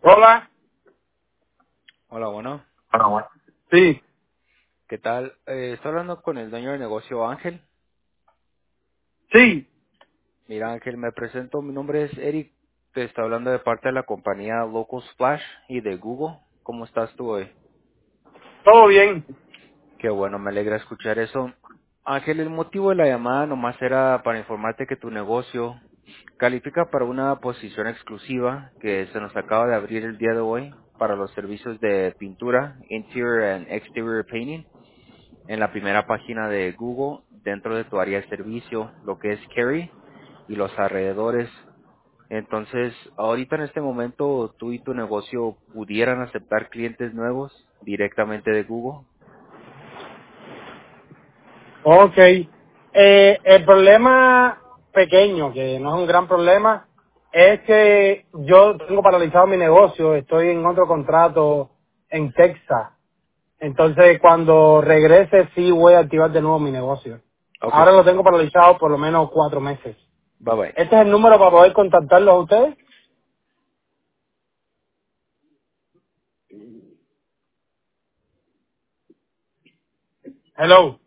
Hola. Hola, bueno. Ah, bueno. Sí, ¿Qué tal? Estoy hablando con el dueño del negocio Ángel. sí, Mira, Ángel, me presento. Mi nombre es Eric. Te estoy hablando de parte de la compañía Local Splash y de Google. ¿Cómo estás tú hoy? todo bien. Qué bueno, me alegra escuchar eso. Ángel, el motivo de la llamada nomás era para informarte que tu negocio califica para una posición exclusiva que se nos acaba de abrir el día de hoy para los servicios de pintura, interior and exterior painting, en la primera página de Google dentro de tu área de servicio, lo que es Cary y los alrededores. Entonces, ahorita en este momento, tú y tu negocio pudieran aceptar clientes nuevos directamente de Google. Ok. El problema pequeño, que no es un gran problema, es que yo tengo paralizado mi negocio, estoy en otro contrato en Texas. Entonces, cuando regrese, sí voy a activar de nuevo mi negocio. Ok, Ahora lo tengo paralizado por lo menos 4 meses. bye bye. ¿Este es el número para poder contactarlos a ustedes? Hello.